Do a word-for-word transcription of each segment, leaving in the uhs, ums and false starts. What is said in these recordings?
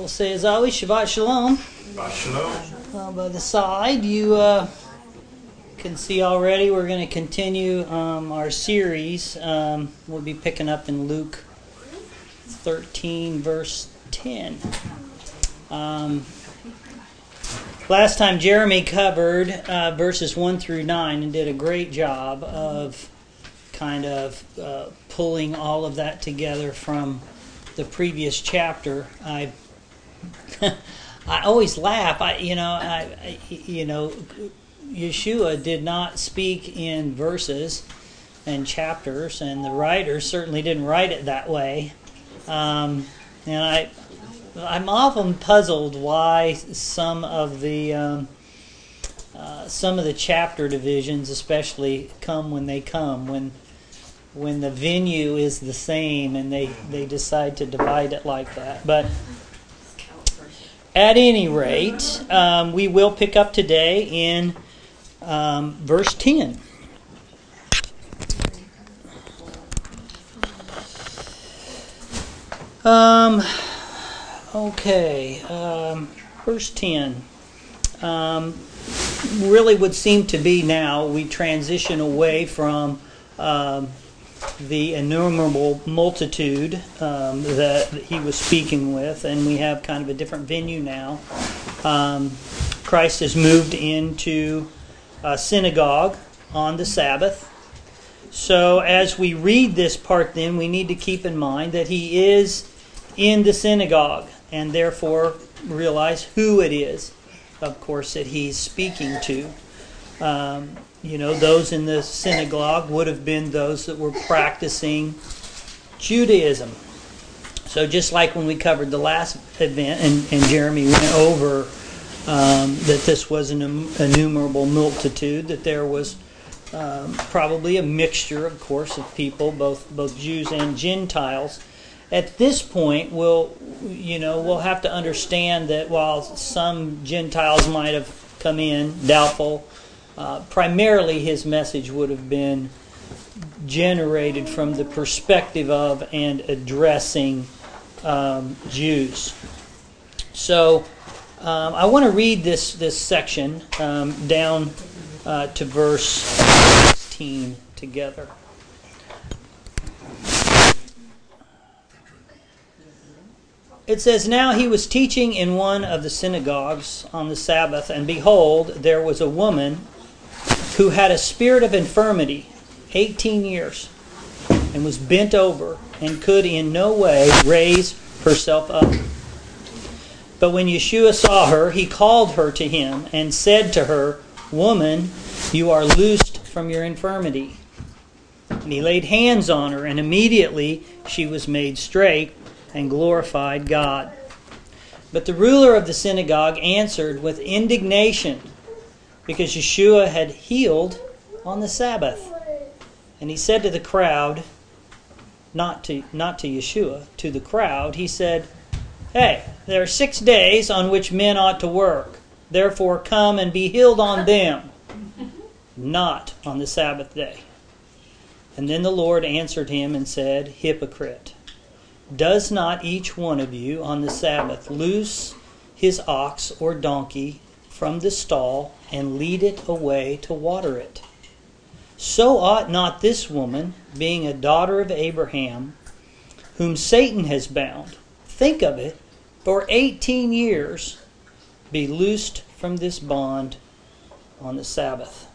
we'll say as always, Shabbat Shalom. Shabbat Shalom. Uh, by the side, you uh, can see already we're going to continue um, our series. Um, we'll be picking up in Luke thirteen, verse ten. Um, last time Jeremy covered uh, verses one through nine and did a great job of kind of uh, pulling all of that together from the previous chapter. I I always laugh. I you know I, I you know Yeshua did not speak in verses and chapters, and the writers certainly didn't write it that way. Um, and I I'm often puzzled why some of the um, uh, some of the chapter divisions, especially, come when they come when. when the venue is the same and they, they decide to divide it like that. But at any rate, um, we will pick up today in um, verse ten. Um, okay, um, verse ten. Um, really would seem to be now we transition away from um, the innumerable multitude um, that he was speaking with, and we have kind of a different venue now. Um, Christ has moved into a synagogue on the Sabbath. So as we read this part then, we need to keep in mind that he is in the synagogue, and therefore realize who it is, of course, that he's speaking to. Um, You know, those in the synagogue would have been those that were practicing Judaism. So just like when we covered the last event, and, and Jeremy went over um, that this was an innumerable multitude, that there was um, probably a mixture, of course, of people, both both Jews and Gentiles. At this point, we'll you know we'll have to understand that while some Gentiles might have come in doubtful, Uh, primarily his message would have been generated from the perspective of and addressing um, Jews. So um, I want to read this, this section um, down uh, to verse sixteen together. It says, "Now he was teaching in one of the synagogues on the Sabbath, and behold, there was a woman who had a spirit of infirmity, eighteen years, and was bent over, and could in no way raise herself up. But when Yeshua saw her, he called her to him, and said to her, 'Woman, you are loosed from your infirmity.' And he laid hands on her, and immediately she was made straight, and glorified God. But the ruler of the synagogue answered with indignation, because Yeshua had healed on the Sabbath. And he said to the crowd, not to not to Yeshua, to the crowd, he said, 'Hey, there are six days on which men ought to work. Therefore come and be healed on them, not on the Sabbath day.' And then the Lord answered him and said, 'Hypocrite, does not each one of you on the Sabbath loose his ox or donkey from the stall and lead it away to water it? So ought not this woman, being a daughter of Abraham, whom Satan has bound, think of it, for eighteen years, be loosed from this bond on the Sabbath.'"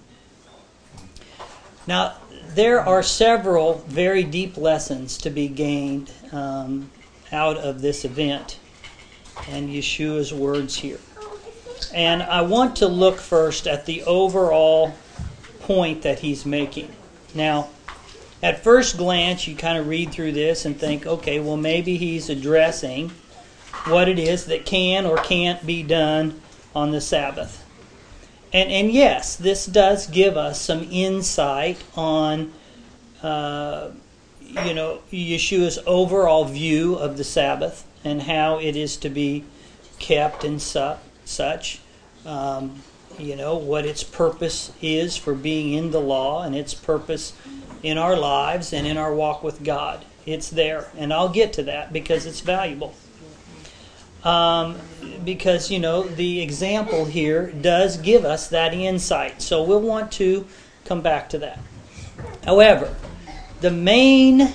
Now, there are several very deep lessons to be gained um, out of this event and Yeshua's words here. And I want to look first at the overall point that he's making. Now, at first glance, you kind of read through this and think, okay, well, maybe he's addressing what it is that can or can't be done on the Sabbath. And, and yes, this does give us some insight on, uh, you know, Yeshua's overall view of the Sabbath and how it is to be kept and su- such. Um, you know, what its purpose is for being in the law and its purpose in our lives and in our walk with God. It's there, and I'll get to that because it's valuable. Um, because, you know, the example here does give us that insight. So we'll want to come back to that. However, the main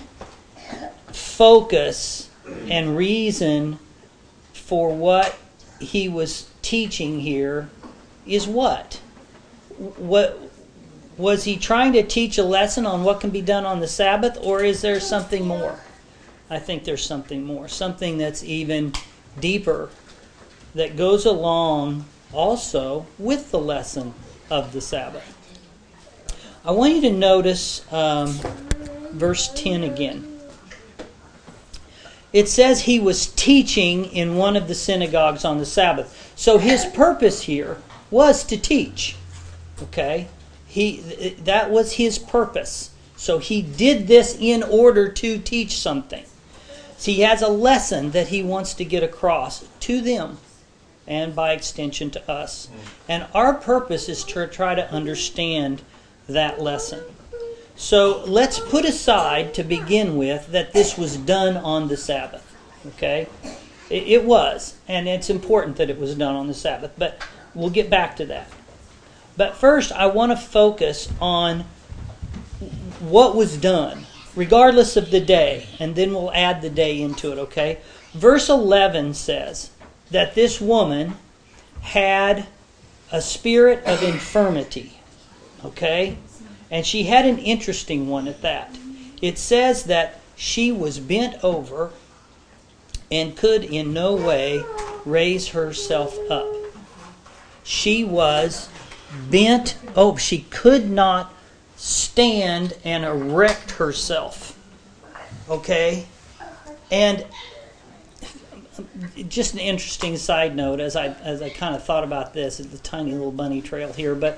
focus and reason for what he was teaching here is what? What was he trying to teach a lesson on what can be done on the Sabbath, or is there something more? I think there's something more, something that's even deeper, that goes along also with the lesson of the Sabbath. I want you to notice um, verse ten again. It says he was teaching in one of the synagogues on the Sabbath. So his purpose here was to teach. Okay? He that was his purpose. So he did this in order to teach something. So he has a lesson that he wants to get across to them, and by extension to us. And our purpose is to try to understand that lesson. So let's put aside to begin with that this was done on the Sabbath. Okay? It, it was, and it's important that it was done on the Sabbath, but we'll get back to that. But first I want to focus on what was done, regardless of the day, and then we'll add the day into it, okay? Verse eleven says that this woman had a spirit of infirmity, okay? And she had an interesting one at that. It says that she was bent over and could in no way raise herself up. She was bent over. She could not stand and erect herself. Okay? And just an interesting side note as I as I kind of thought about this, it's a tiny little bunny trail here, but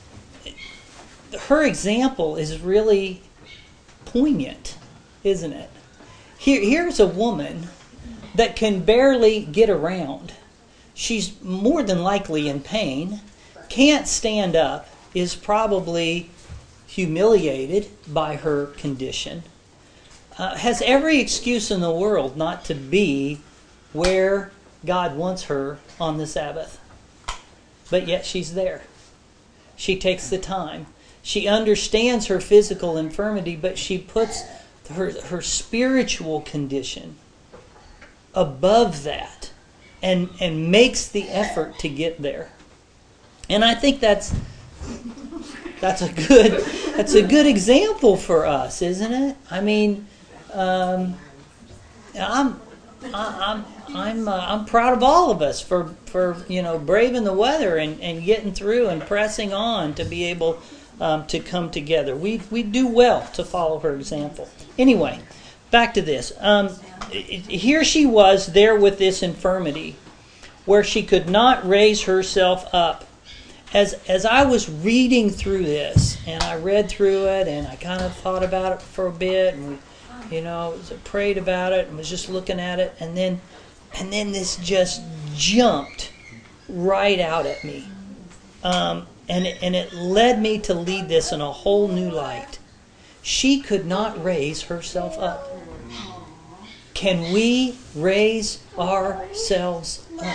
her example is really poignant, isn't it? Here, here's a woman that can barely get around. She's more than likely in pain, can't stand up, is probably humiliated by her condition, uh, has every excuse in the world not to be where God wants her on the Sabbath. But yet she's there. She takes the time. She understands her physical infirmity, but she puts her, her spiritual condition above that and, and makes the effort to get there. And I think that's that's a good that's a good example for us, isn't it? I mean, um, I'm I'm I'm uh, I'm proud of all of us for for you know braving the weather and, and getting through and pressing on to be able um, to come together. We we do well to follow her example. Anyway, back to this. Um, here she was there with this infirmity, where she could not raise herself up. As as I was reading through this, and I read through it, and I kind of thought about it for a bit, and we, you know, prayed about it, and was just looking at it, and then, and then this just jumped right out at me, um, and it, and it led me to lead this in a whole new light. She could not raise herself up. Can we raise ourselves up?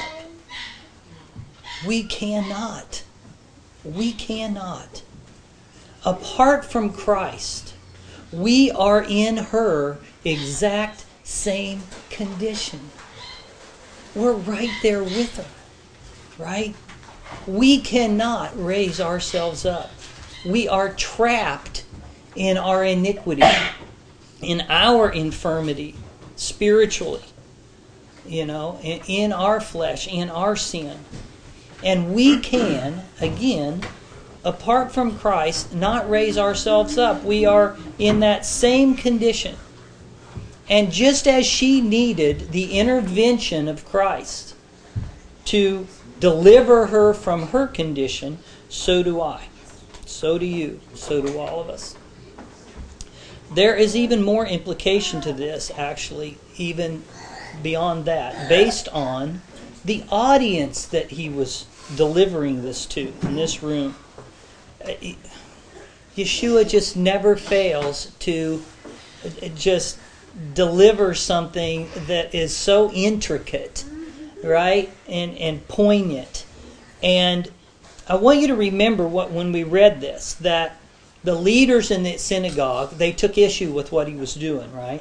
We cannot. We cannot. Apart from Christ, we are in her exact same condition. We're right there with her, right? We cannot raise ourselves up. We are trapped in our iniquity, in our infirmity, spiritually, you know, in, in our flesh, in our sin. And we can, again, apart from Christ, not raise ourselves up. We are in that same condition. And just as she needed the intervention of Christ to deliver her from her condition, so do I. So do you. So do all of us. There is even more implication to this, actually, even beyond that, based on the audience that he was delivering this to in this room. Yeshua just never fails to just deliver something that is so intricate right? And and poignant. And I want you to remember what when we read this, that the leaders in the synagogue, they took issue with what he was doing, right?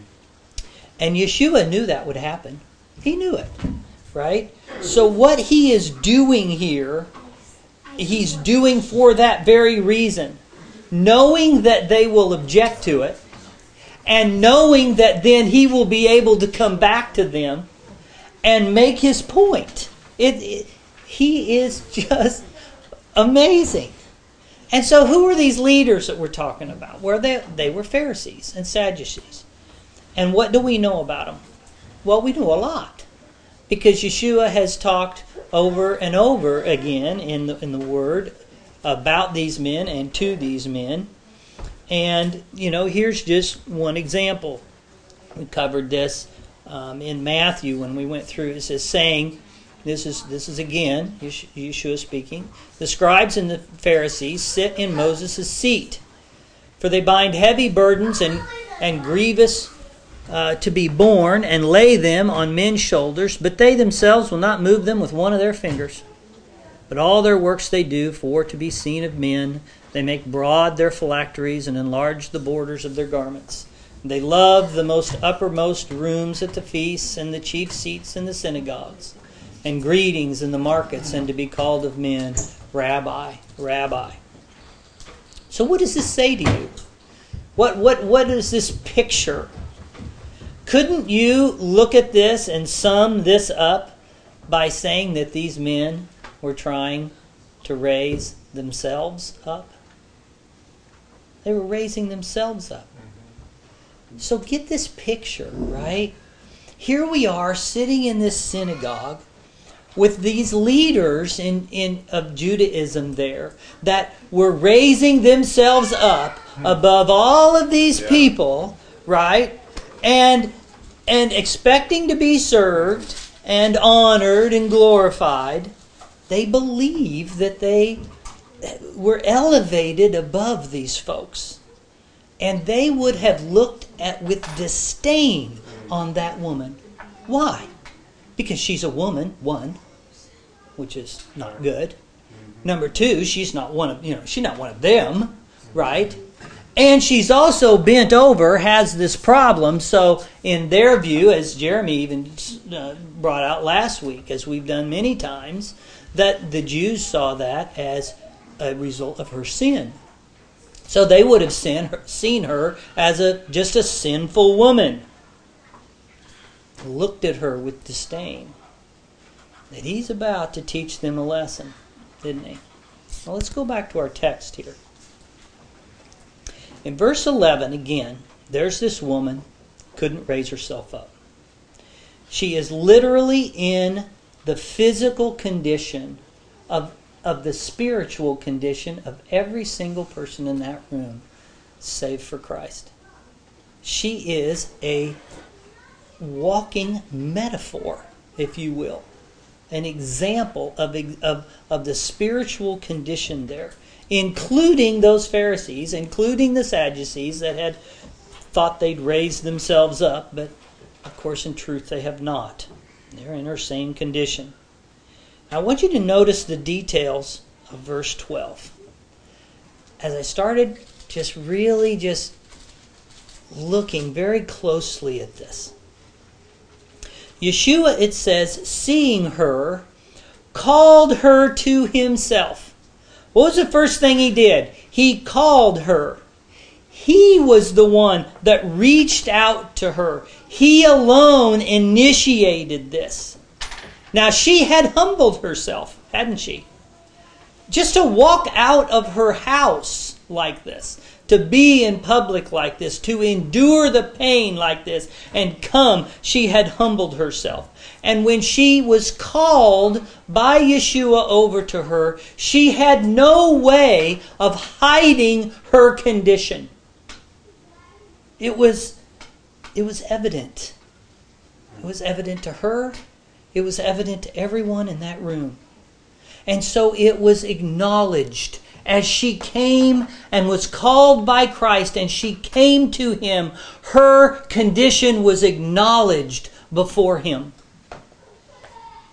And Yeshua knew that would happen. He knew it, right? So what he is doing here, he's doing for that very reason. Knowing that they will object to it, and knowing that then he will be able to come back to them and make his point. It, it, he is just amazing. And so who are these leaders that we're talking about? Well, they, they were Pharisees and Sadducees. And what do we know about them? Well, we know a lot. Because Yeshua has talked over and over again in the, in the Word about these men and to these men. And, you know, here's just one example. We covered this um, in Matthew when we went through. It says, saying, this is, this is again, Yeshua speaking, the scribes and the Pharisees sit in Moses' seat, for they bind heavy burdens and, and grievous Uh, to be borne, and lay them on men's shoulders, but they themselves will not move them with one of their fingers. But all their works they do for to be seen of men. They make broad their phylacteries and enlarge the borders of their garments. They love the most uppermost rooms at the feasts and the chief seats in the synagogues, and greetings in the markets, and to be called of men, Rabbi, Rabbi. So what does this say to you? What what what is this picture? Couldn't you look at this and sum this up by saying that these men were trying to raise themselves up? They were raising themselves up. So get this picture, right? Here we are sitting in this synagogue with these leaders in, in of Judaism there that were raising themselves up above all of these yeah. people, right? And and expecting to be served and honored and glorified. They believe that they were elevated above these folks. And they would have looked at with disdain on that woman. Why? Because she's a woman, one, which is not good. Number two, she's not one of, you know, she's not one of them, right? And she's also bent over, has this problem. So in their view, as Jeremy even uh, brought out last week, as we've done many times, that the Jews saw that as a result of her sin. So they would have seen her, seen her as a just a sinful woman. Looked at her with disdain. That he's about to teach them a lesson, didn't he? Well, let's go back to our text here. In verse eleven, again, there's this woman, couldn't raise herself up. She is literally in the physical condition of, of the spiritual condition of every single person in that room, save for Christ. She is a walking metaphor, if you will, an example of, of, of the spiritual condition there, including those Pharisees, including the Sadducees that had thought they'd raised themselves up, but of course in truth they have not. They're in her same condition. Now I want you to notice the details of verse twelve. As I started just really just looking very closely at this, Yeshua, it says, seeing her, called her to himself. What was the first thing he did? He called her. He was the one that reached out to her. He alone initiated this. Now, she had humbled herself, hadn't she? Just to walk out of her house like this, to be in public like this, to endure the pain like this, and come, she had humbled herself. And when she was called by Yeshua over to her, she had no way of hiding her condition. It was, it was evident. It was evident to her. It was evident to everyone in that room. And so it was acknowledged as she came and was called by Christ and she came to him. Her condition was acknowledged before him.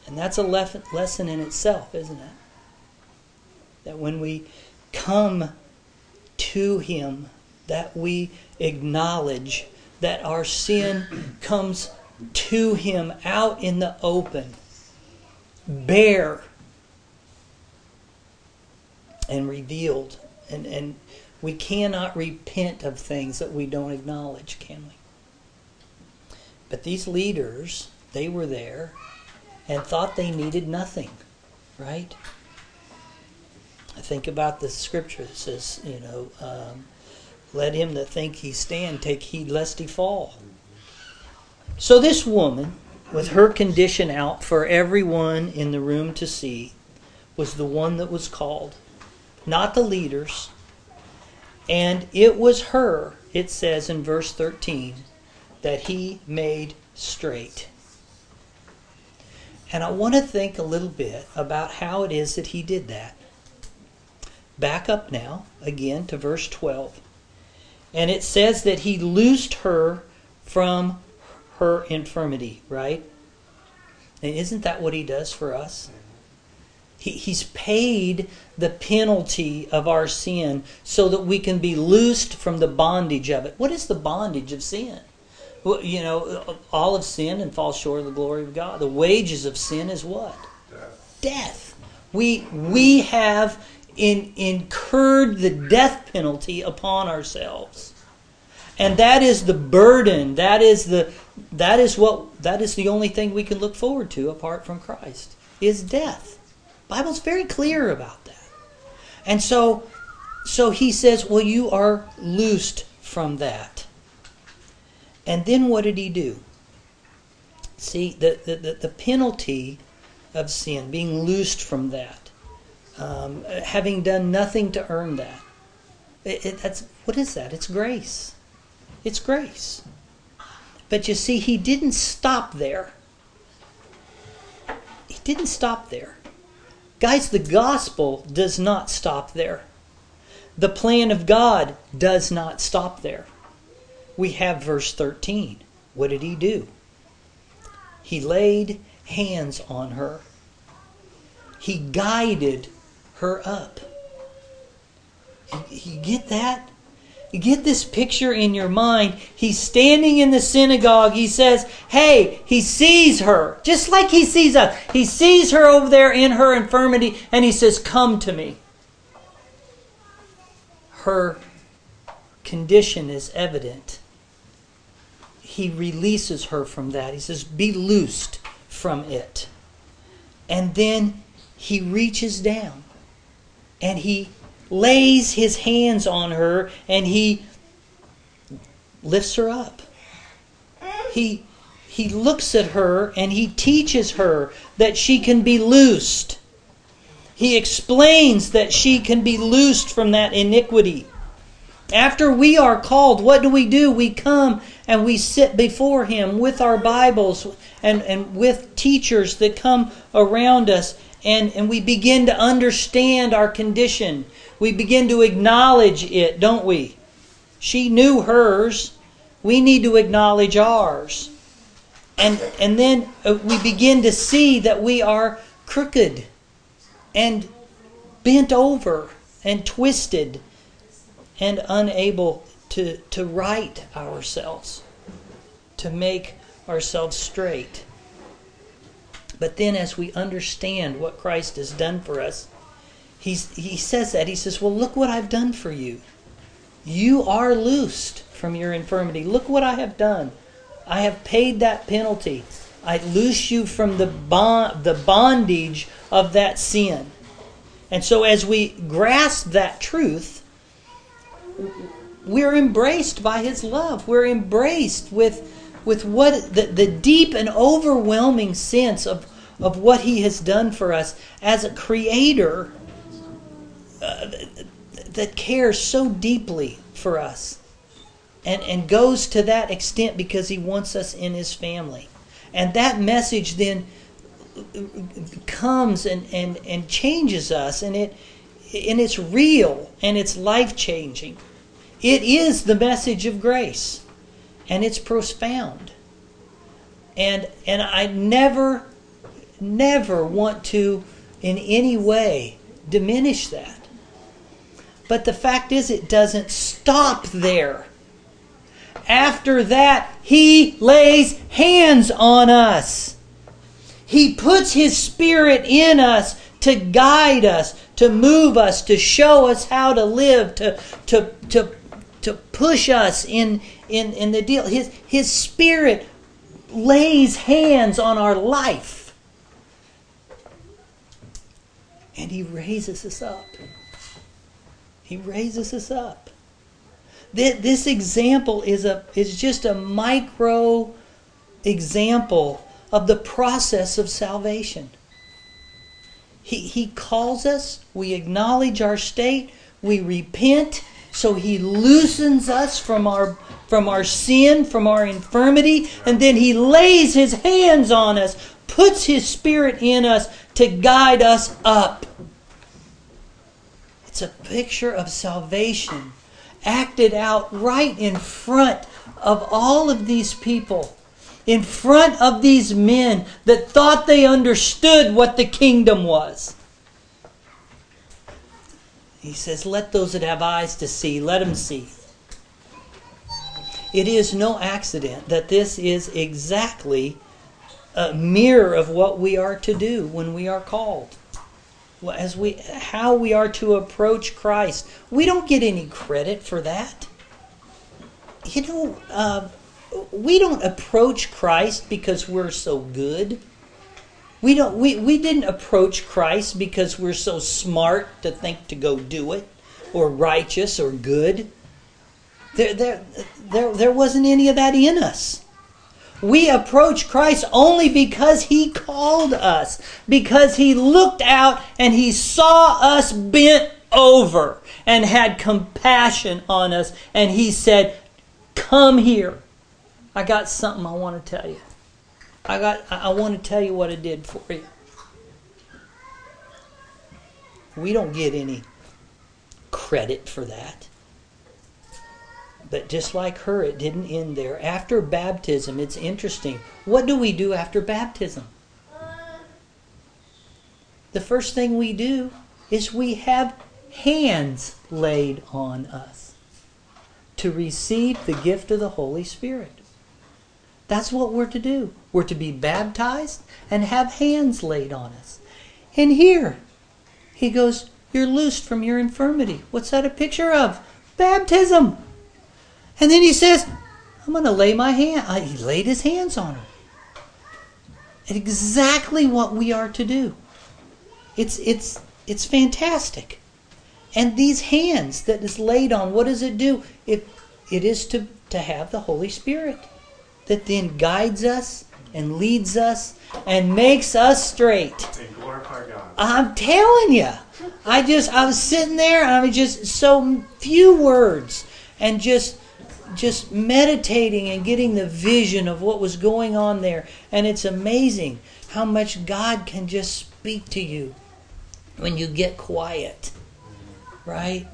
And that's a lef- lesson in itself, isn't it? That when we come to Him, that we acknowledge that our sin comes to Him out in the open, bare and revealed. And, and we cannot repent of things that we don't acknowledge, can we? But these leaders, they were there and thought they needed nothing, right? I think about the scripture that says, you know, um, let him that think he stand take heed lest he fall. So this woman, with her condition out for everyone in the room to see, was the one that was called, not the leaders. And it was her, it says in verse thirteen, that He made straight. And I want to think a little bit about how it is that He did that. Back up now, again, to verse twelve. And it says that He loosed her from her infirmity, right? And isn't that what He does for us? He, he's paid the penalty of our sin so that we can be loosed from the bondage of it. What is the bondage of sin? Well, you know, all have sinned and fall short of the glory of God. The wages of sin is what? Death. Death. We, we have in, incurred the death penalty upon ourselves. And that is the burden. That is the that is what that is the only thing we can look forward to apart from Christ, is death. The Bible's very clear about that. And so so He says, well, you are loosed from that. And then what did He do? See, the, the, the penalty of sin, being loosed from that, um, having done nothing to earn that. It, it, that's what is that? It's grace. It's grace. But you see, He didn't stop there. He didn't stop there. Guys, the gospel does not stop there. The plan of God does not stop there. We have verse thirteen. What did He do? He laid hands on her. He guided her up. You, you get that? You get this picture in your mind. He's standing in the synagogue. He says, hey, He sees her. Just like He sees us. He sees her over there in her infirmity. And He says, come to me. Her condition is evident. He releases her from that. He says, be loosed from it. And then He reaches down. And He lays His hands on her and He lifts her up. He, he looks at her and He teaches her that she can be loosed. He explains that she can be loosed from that iniquity. After we are called, what do we do? We come and we sit before Him with our Bibles and, and with teachers that come around us, and, and we begin to understand our condition. We begin to acknowledge it, don't we? She knew hers. We need to acknowledge ours. And, and then we begin to see that we are crooked and bent over and twisted and unable to, to right ourselves, to make ourselves straight. But then as we understand what Christ has done for us, he's, he says that. He says, well, look what I've done for you. You are loosed from your infirmity. Look what I have done. I have paid that penalty. I loose you from the bond, the bondage of that sin. And so as we grasp that truth, we're embraced by His love. We're embraced with, with what the, the deep and overwhelming sense of, of what He has done for us as a Creator uh, that cares so deeply for us. And, and goes to that extent because He wants us in His family. And that message then comes and, and, and changes us, and it and it's real and it's life-changing. It is the message of grace, and it's profound. And and I never, never want to in any way diminish that. But the fact is, it doesn't stop there. After that, He lays hands on us. He puts His Spirit in us to guide us, to move us, to show us how to live, to, to, to, to push us in, in, in the deal. His, His Spirit lays hands on our life. And He raises us up. He raises us up. This example is a is just a micro example of the process of salvation. He, he calls us, we acknowledge our state, we repent, so He loosens us from our from our sin, from our infirmity, and then He lays His hands on us, puts His Spirit in us to guide us up. It's a picture of salvation acted out right in front of all of these people, in front of these men that thought they understood what the kingdom was. He says, let those that have eyes to see, let them see. It is no accident that this is exactly a mirror of what we are to do when we are called. As we, how we are to approach Christ. We don't get any credit for that. You know, uh, we don't approach Christ because we're so good. We don't. We, we didn't approach Christ because we're so smart to think to go do it, or righteous or good. There, there, there, there wasn't any of that in us. We approach Christ only because He called us, because He looked out and He saw us bent over and had compassion on us, and He said, come here. I got something I want to tell you. I got I want to tell you what I did for you. We don't get any credit for that. But just like her, it didn't end there. After baptism, it's interesting. What do we do after baptism? The first thing we do is we have hands laid on us to receive the gift of the Holy Spirit. That's what we're to do. We're to be baptized and have hands laid on us. And here, he goes, you're loosed from your infirmity. What's that a picture of? Baptism. And then he says, I'm going to lay my hand. He laid his hands on her. Exactly what we are to do. It's it's it's fantastic. And these hands that is laid on, what does it do? It it is to, to have the Holy Spirit that then guides us and leads us and makes us straight. And glorify God. I'm telling you. I just I was sitting there and I was just so few words and just just meditating and getting the vision of what was going on there. And it's amazing how much God can just speak to you when you get quiet. Right?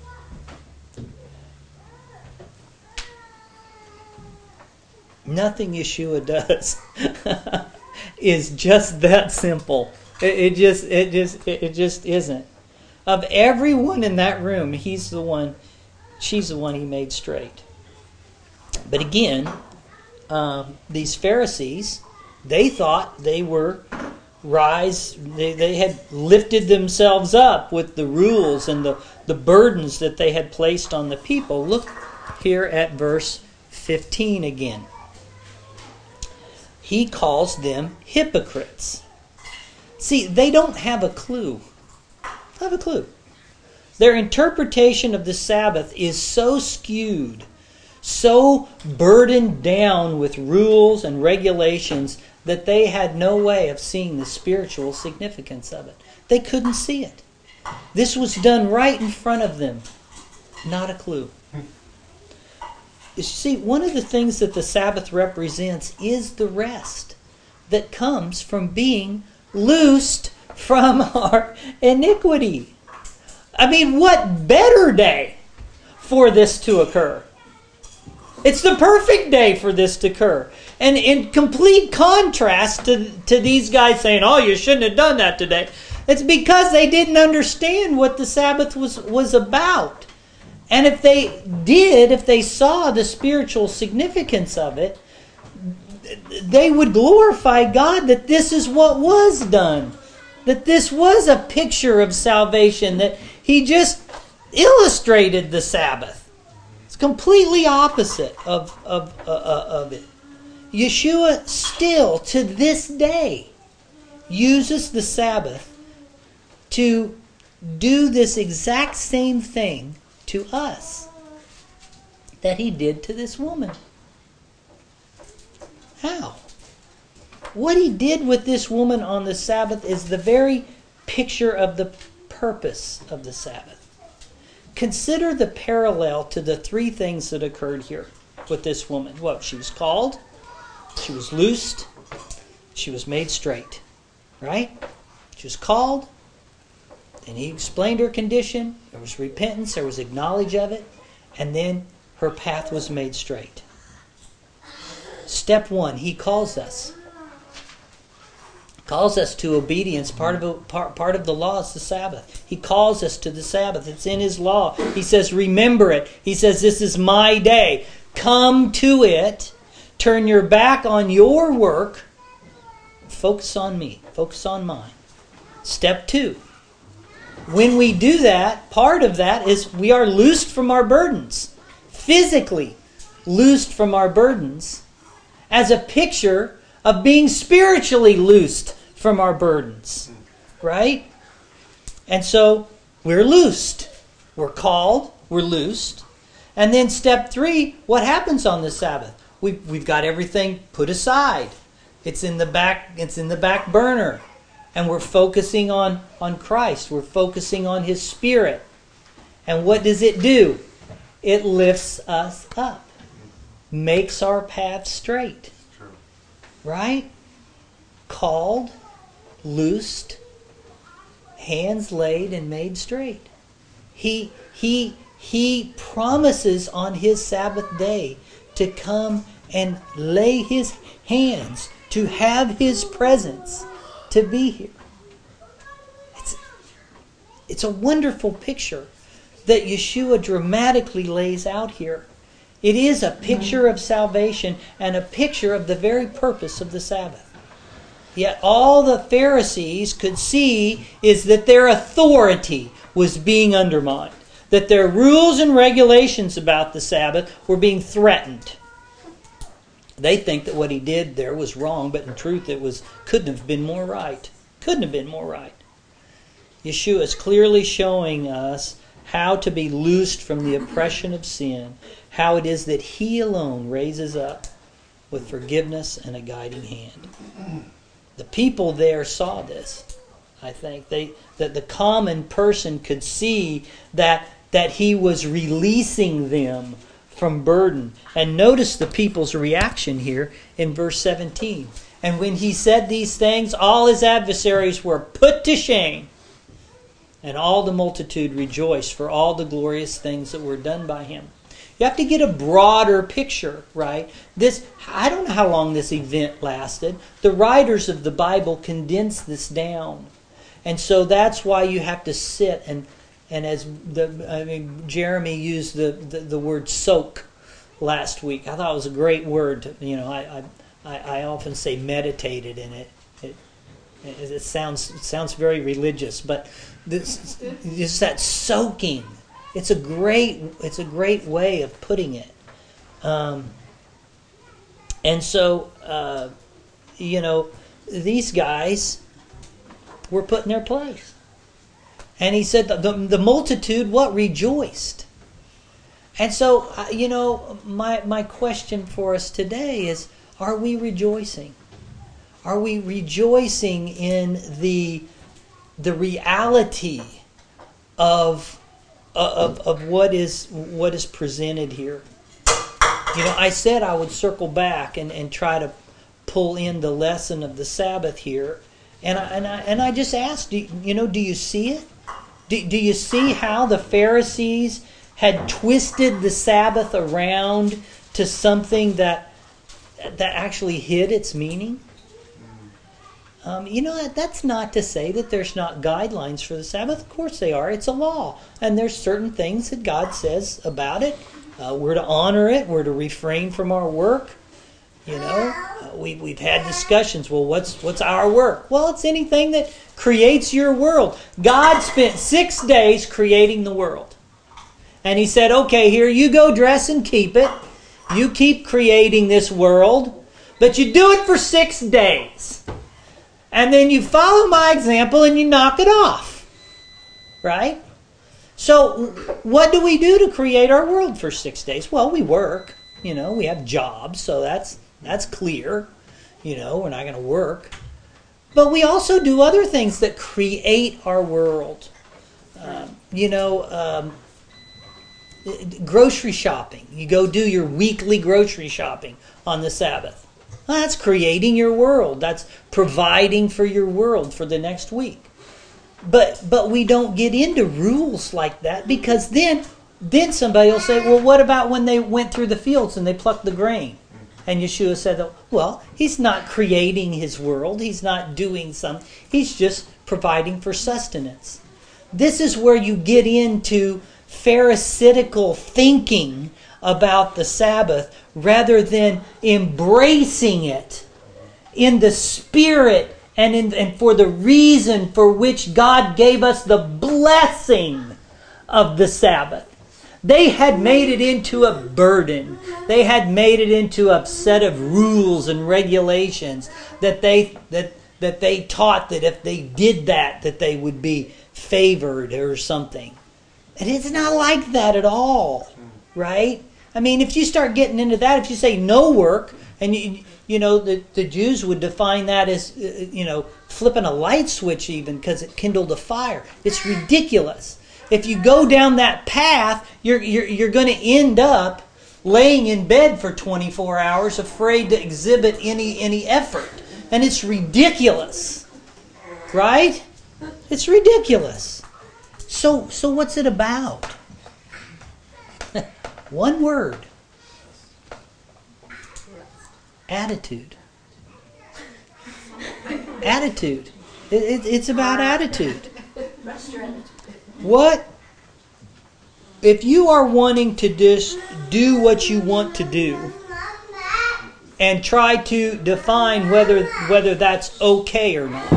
Nothing Yeshua does is just that simple. It, it just it just it just isn't. Of everyone in that room, he's the one, she's the one he made straight. But again, um, these Pharisees, they thought they were rise, they, they had lifted themselves up with the rules and the, the burdens that they had placed on the people. Look here at verse fifteen again. He calls them hypocrites. See, they don't have a clue. They have a clue. Their interpretation of the Sabbath is so skewed, so burdened down with rules and regulations that they had no way of seeing the spiritual significance of it. They couldn't see it. This was done right in front of them. Not a clue. You see, one of the things that the Sabbath represents is the rest that comes from being loosed from our iniquity. I mean, what better day for this to occur? It's the perfect day for this to occur. And in complete contrast to, to these guys saying, oh, you shouldn't have done that today. It's because they didn't understand what the Sabbath was, was about. And if they did, if they saw the spiritual significance of it, they would glorify God that this is what was done. That this was a picture of salvation. That He just illustrated the Sabbath. It's completely opposite of, of, uh, of it. Yeshua still, to this day, uses the Sabbath to do this exact same thing to us that He did to this woman. How? What He did with this woman on the Sabbath is the very picture of the purpose of the Sabbath. Consider the parallel to the three things that occurred here with this woman. Well, she was called, she was loosed, she was made straight. Right? She was called, and He explained her condition. There was repentance, there was acknowledge of it, and then her path was made straight. Step one, He calls us. Calls us to obedience. Part of, a, part, part of the law is the Sabbath. He calls us to the Sabbath. It's in His law. He says, remember it. He says, this is my day. Come to it. Turn your back on your work. Focus on me. Focus on mine. Step two. When we do that, part of that is we are loosed from our burdens. Physically loosed from our burdens. As a picture of being spiritually loosed from our burdens. Right? And so we're loosed. We're called. We're loosed. And then step three, what happens on the Sabbath? We've, we've got everything put aside. It's in the back, it's in the back burner. And we're focusing on, on Christ. We're focusing on His Spirit. And what does it do? It lifts us up. Makes our path straight. True. Right? Called, loosed, hands laid and made straight. He, he, he promises on His Sabbath day to come and lay His hands, to have His presence, to be here. It's, it's a wonderful picture that Yeshua dramatically lays out here. It is a picture of salvation and a picture of the very purpose of the Sabbath. Yet all the Pharisees could see is that their authority was being undermined. That their rules and regulations about the Sabbath were being threatened. They think that what He did there was wrong, but in truth it was couldn't have been more right. Couldn't have been more right. Yeshua is clearly showing us how to be loosed from the oppression of sin, how it is that He alone raises up with forgiveness and a guiding hand. The people there saw this. I think they that the common person could see that that He was releasing them from burden. And notice the people's reaction here in verse seventeen. And when He said these things, all His adversaries were put to shame. And all the multitude rejoiced for all the glorious things that were done by Him. You have to get a broader picture, right? This, I don't know how long this event lasted. The writers of the Bible condensed this down. And so that's why you have to sit and and as the I mean Jeremy used the, the, the word soak last week. I thought it was a great word. To, you know, I, I I often say meditated in it. It it, it sounds it sounds very religious, but this is that soaking. It's a great it's a great way of putting it. Um, and so uh, you know, these guys were put in their place. And He said the, the, the multitude, what? Rejoiced. And so, uh, you know, my, my question for us today is, are we rejoicing? Are we rejoicing in the, the reality of, of, of what is, what is presented here? You know, I said I would circle back and, and try to pull in the lesson of the Sabbath here. And I, and I, and I just asked, do, you know, do you see it? Do, do you see how the Pharisees had twisted the Sabbath around to something that that actually hid its meaning? Um, you know, that, that's not to say that there's not guidelines for the Sabbath. Of course they are. It's a law. And there's certain things that God says about it. Uh, we're to honor it. We're to refrain from our work. You know, uh, we, we've had discussions. Well, what's what's our work? Well, it's anything that creates your world. God spent six days creating the world. And He said, okay, here you go, dress and keep it. You keep creating this world, but you do it for six days. And then you follow my example and you knock it off. Right? So what do we do to create our world for six days? Well, we work. You know, we have jobs, so that's that's clear. You know, we're not going to work. But we also do other things that create our world. Um, you know, um, grocery shopping. You go do your weekly grocery shopping on the Sabbath. Well, that's creating your world. That's providing for your world for the next week. But but we don't get into rules like that, because then then somebody will say, well, what about when they went through the fields and they plucked the grain? And Yeshua said, well, He's not creating His world. He's not doing something. He's just providing for sustenance. This is where you get into Pharisaical thinking about the Sabbath, rather than embracing it in the spirit and, in, and for the reason for which God gave us the blessing of the Sabbath. They had made it into a burden. They had made it into a set of rules and regulations that they that that they taught that if they did that, that they would be favored or something. And it's not like that at all, right? I mean, if you start getting into that, if you say no work, and you, you know, the, the Jews would define that as, uh, you know, flipping a light switch even, because it kindled a fire. It's ridiculous. If you go down that path, you're you're, you're going to end up laying in bed for twenty-four hours, afraid to exhibit any any effort. And it's ridiculous, right? It's ridiculous. So so what's it about? One word. Attitude. Attitude. It, it, it's about attitude. What? If you are wanting to just do what you want to do and try to define whether whether that's okay or not,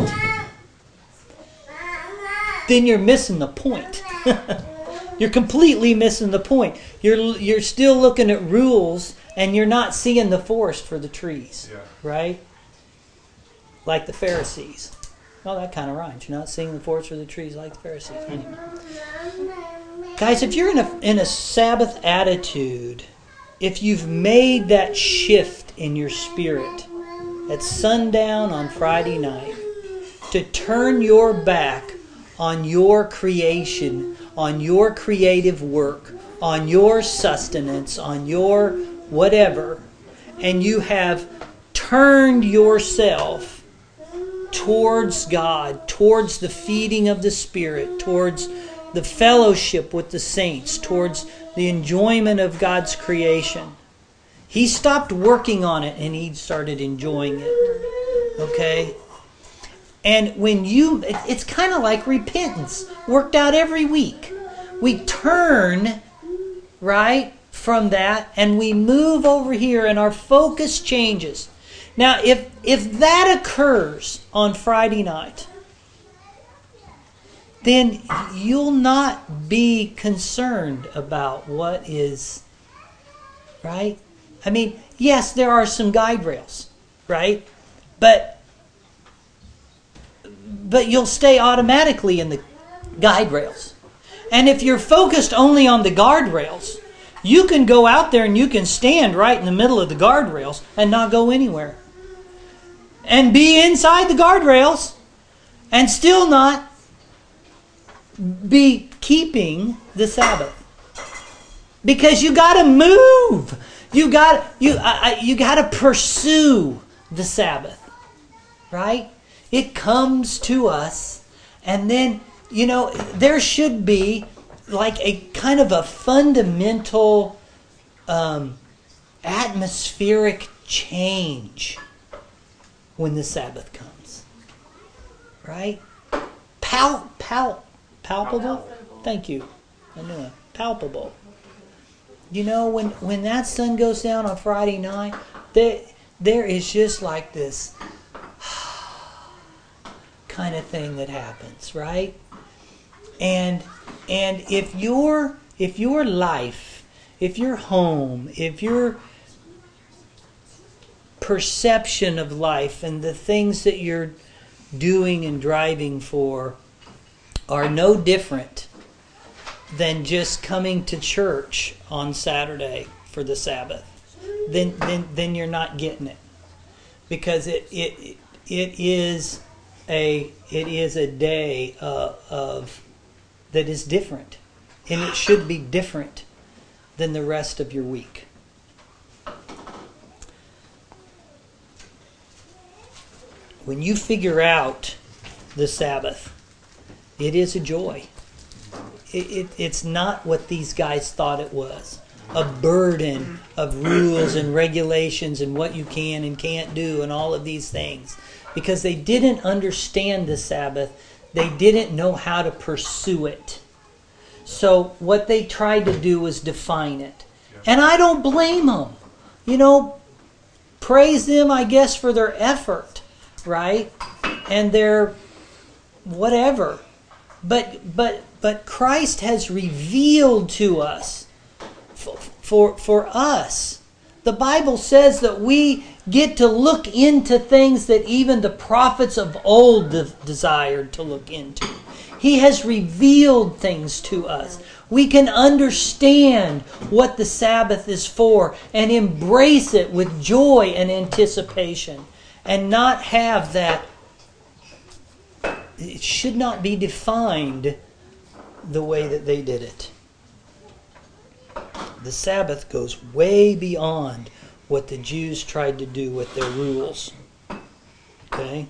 then you're missing the point. You're completely missing the point. You're you're still looking at rules and you're not seeing the forest for the trees, yeah. Right? Like the Pharisees. Well, that kind of rhymes. You're not seeing the forest for the trees like the Pharisees. Anyway. Guys, if you're in a in a Sabbath attitude, if you've made that shift in your spirit at sundown on Friday night to turn your back on your creation, on your creative work, on your sustenance, on your whatever, and you have turned yourself towards God, towards the feeding of the Spirit, towards the fellowship with the saints, towards the enjoyment of God's creation. He stopped working on it and he started enjoying it. Okay? And when you, it's kind of like repentance, worked out every week. We turn, right, from that, and we move over here, and our focus changes. Now, if if that occurs on Friday night, then you'll not be concerned about what is, right? I mean, yes, there are some guide rails, right? But but you'll stay automatically in the guide rails. And if you're focused only on the guardrails, you can go out there and you can stand right in the middle of the guardrails and not go anywhere. And be inside the guardrails and still not be keeping the Sabbath. Because you got to move. You got you uh, you got to pursue the Sabbath. Right? It comes to us, and then, you know, there should be like a kind of a fundamental um, atmospheric change when the Sabbath comes. Right? Pal, pal, palpable? Thank you. I knew it. Palpable. You know, when, when that sun goes down on Friday night, there, there is just like this kind of thing that happens, right? And and if your if your life, if your home, if your perception of life and the things that you're doing and driving for are no different than just coming to church on Saturday for the Sabbath, then then then you're not getting it, because it it it is a it is a day uh, of that is different, and it should be different than the rest of your week. When you figure out the Sabbath, it is a joy. It, it, it's not what these guys thought it was. A burden of rules and regulations and what you can and can't do and all of these things. Because they didn't understand the Sabbath. They didn't know how to pursue it. So what they tried to do was define it. And I don't blame them. You know, praise them, I guess, for their effort, right? And their whatever. But but but Christ has revealed to us, for, for, for us, the Bible says that we get to look into things that even the prophets of old de- desired to look into. He has revealed things to us. We can understand what the Sabbath is for and embrace it with joy and anticipation, and not have that. It should not be defined the way that they did it. The Sabbath goes way beyond what the Jews tried to do with their rules. Okay?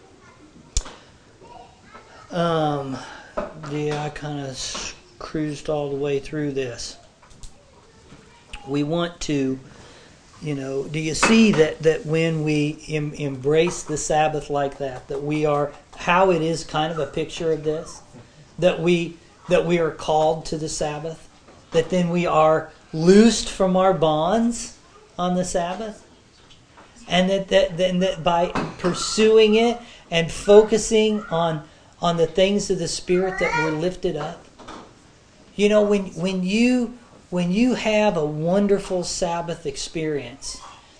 Um, yeah, I kind of cruised all the way through this. We want to, you know, do you see that, that when we em- embrace the Sabbath like that, that we are, how it is kind of a picture of this? That we that we are called to the Sabbath? That then we are loosed from our bonds on the Sabbath? And that, that then that by pursuing it and focusing on on the things of the Spirit that were lifted up. You know, when when you when you have a wonderful Sabbath experience,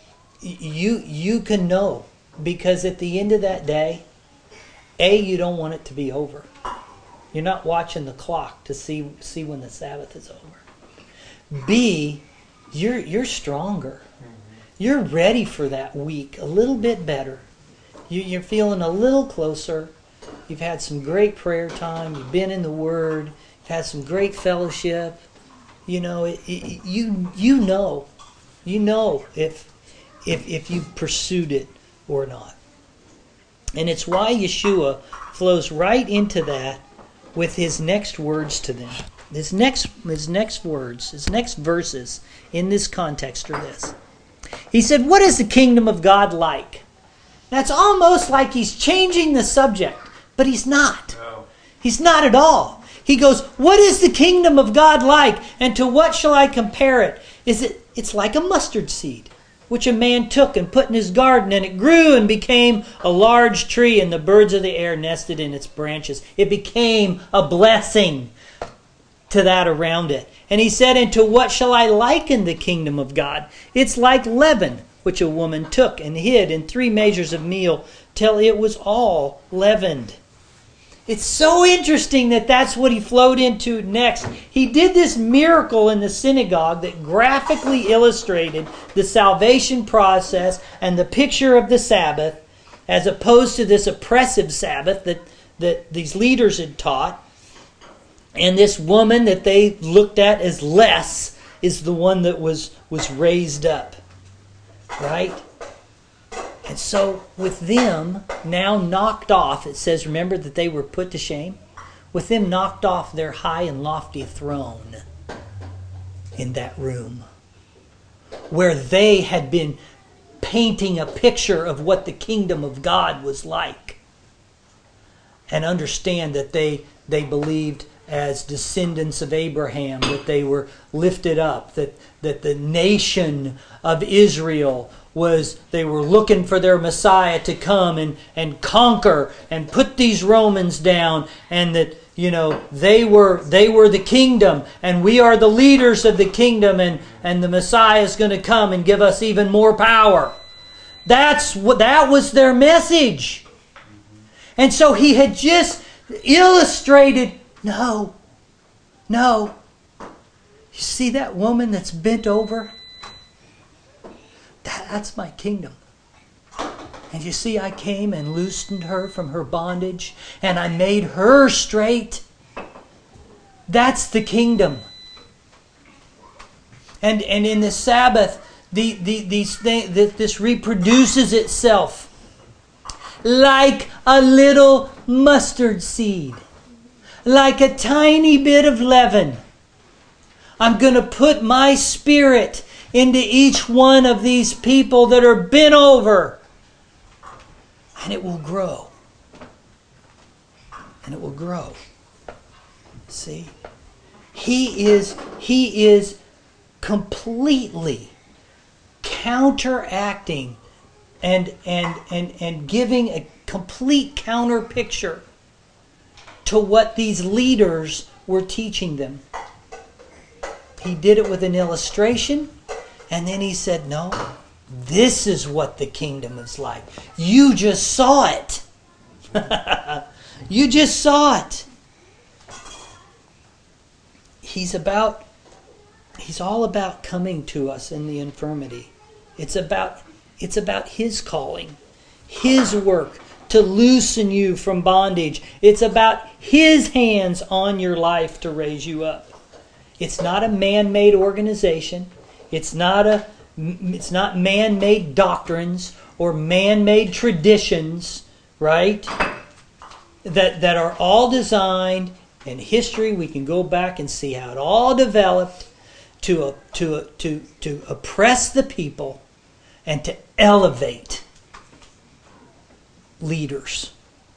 you you can know, because at the end of that day, A, you don't want it to be over. You're not watching the clock to see see when the Sabbath is over. B, you're you're stronger. You're ready for that week a little bit better. You, you're feeling a little closer. You've had some great prayer time. You've been in the Word. You've had some great fellowship. You know, it, it, you you know, you know if if if you pursued it or not. And it's why Yeshua flows right into that with his next words to them. His next his next words, his next verses in this context are this. He said, "What is the kingdom of God like?" That's almost like he's changing the subject, but he's not. No. He's not at all. He goes, "What is the kingdom of God like? And to what shall I compare it? Is it? It's like a mustard seed, which a man took and put in his garden, and it grew and became a large tree, and the birds of the air nested in its branches." It became a blessing to that around it. And he said, "And to what shall I liken the kingdom of God? It's like leaven, which a woman took and hid in three measures of meal till it was all leavened." It's so interesting that that's what he flowed into next. He did this miracle in the synagogue that graphically illustrated the salvation process and the picture of the Sabbath, as opposed to this oppressive Sabbath that, that these leaders had taught. And this woman that they looked at as less is the one that was, was raised up. Right? And so with them now knocked off, it says, remember that they were put to shame? With them knocked off their high and lofty throne in that room. where they had been painting a picture of what the kingdom of God was like. And understand that they, they believed as descendants of Abraham, that they were lifted up, that, that the nation of Israel was, they were looking for their Messiah to come and, and conquer and put these Romans down, and that, you know, they were they were the kingdom, and we are the leaders of the kingdom, and, and the Messiah is going to come and give us even more power. That's what that was their message. And so he had just illustrated, no, no. You see that woman that's bent over? That, that's my kingdom. And you see, I came and loosened her from her bondage, and I made her straight. That's the kingdom. And and in the Sabbath, the, the these things, this reproduces itself like a little mustard seed, like a tiny bit of leaven. I'm going to put my Spirit into each one of these people that are bent over. And it will grow. And it will grow. See? He is, he is completely counteracting and, and, and, and giving a complete counter picture to what these leaders were teaching them. He did it with an illustration, and then he said, no, this is what the kingdom is like. You just saw it. You just saw it. He's about, he's all about coming to us in the infirmity. It's about, it's about his calling, his work to loosen you from bondage. It's about his hands on your life to raise you up. It's not a man-made organization. It's not a It's not man-made doctrines or man-made traditions, right? That that are all designed in history. We can go back and see how it all developed to a, to a, to to oppress the people and to elevate leaders.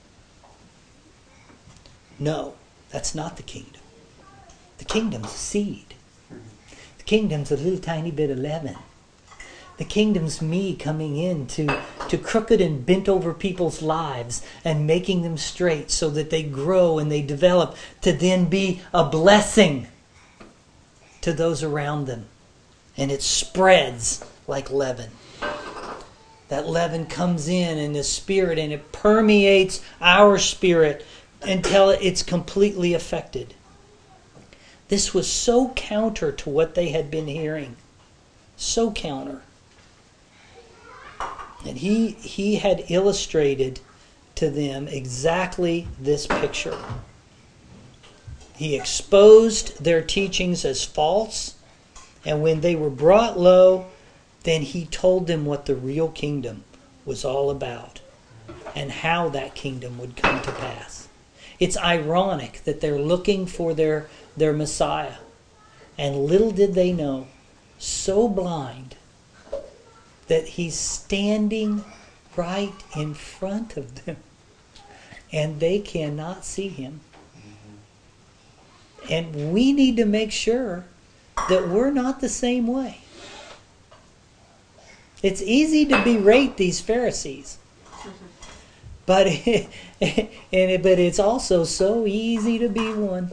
No, that's not the kingdom. The kingdom's a seed. The kingdom's a little tiny bit of leaven. The kingdom's me coming in to, to crooked and bent over people's lives and making them straight so that they grow and they develop to then be a blessing to those around them. And it spreads like leaven. That leaven comes in in the spirit and it permeates our spirit until it's completely affected. This was so counter to what they had been hearing. So counter. And he, he had illustrated to them exactly this picture. He exposed their teachings as false, and when they were brought low, then he told them what the real kingdom was all about and how that kingdom would come to pass. It's ironic that they're looking for their, their Messiah, and little did they know, so blind, that he's standing right in front of them and they cannot see him. And we need to make sure that we're not the same way. It's easy to berate these Pharisees, but it, and it, but it's also so easy to be one.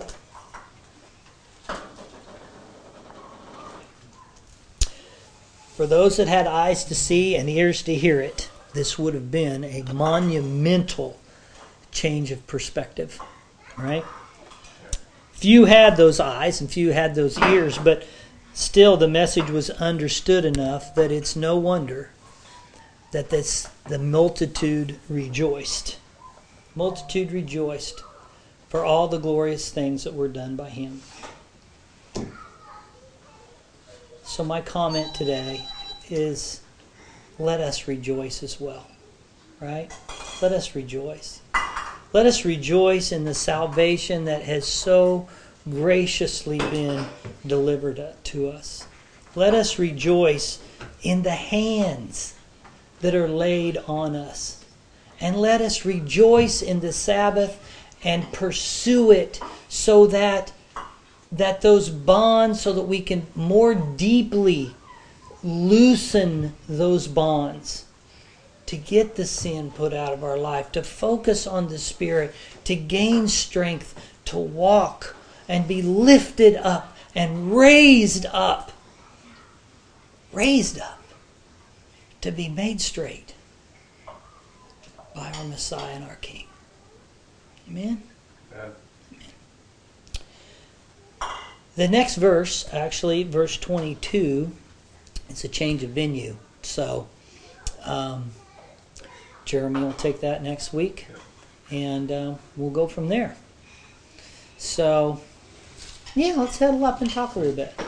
For those that had eyes to see and ears to hear it, this would have been a monumental change of perspective, right? Few had those eyes and few had those ears, but still the message was understood enough that it's no wonder that this, the multitude rejoiced. Multitude rejoiced for all the glorious things that were done by him. So my comment today is, let us rejoice as well, right? Let us rejoice. Let us rejoice in the salvation that has so graciously been delivered to us. Let us rejoice in the hands that are laid on us. And let us rejoice in the Sabbath and pursue it so that, that those bonds, so that we can more deeply loosen those bonds, to get the sin put out of our life, to focus on the Spirit, to gain strength, to walk and be lifted up and raised up, raised up, to be made straight by our Messiah and our King. Amen? Amen. Amen. The next verse, actually, verse twenty-two, it's a change of venue. So, um, Jeremy will take that next week, and uh, we'll go from there. So, yeah, let's huddle up and talk a little bit.